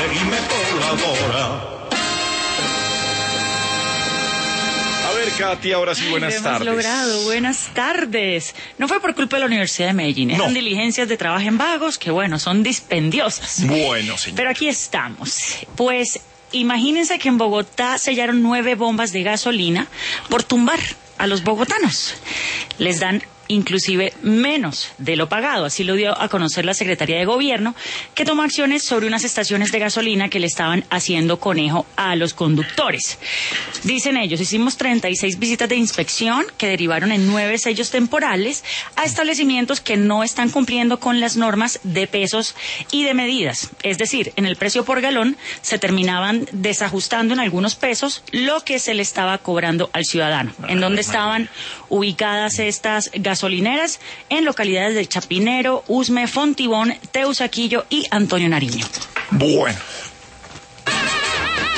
seguime por la hora. A ver, Katy, ahora sí, buenas tardes. Lo hemos logrado, buenas tardes. No fue por culpa de la Universidad de Medellín, eran diligencias de trabajo en vagos que, bueno, son dispendiosas. Bueno, señor. Pero aquí estamos. Pues, imagínense que en Bogotá sellaron 9 bombas de gasolina por tumbar a los bogotanos. Les dan inclusive menos de lo pagado. Así lo dio a conocer la Secretaría de Gobierno, que tomó acciones sobre unas estaciones de gasolina que le estaban haciendo conejo a los conductores. Dicen ellos, hicimos 36 visitas de inspección que derivaron en 9 sellos temporales a establecimientos que no están cumpliendo con las normas de pesos y de medidas. Es decir, en el precio por galón se terminaban desajustando en algunos pesos lo que se le estaba cobrando al ciudadano. ¿En dónde estaban ubicadas estas gasolineras? En localidades de Chapinero, Usme, Fontibón, Teusaquillo y Antonio Nariño. Bueno,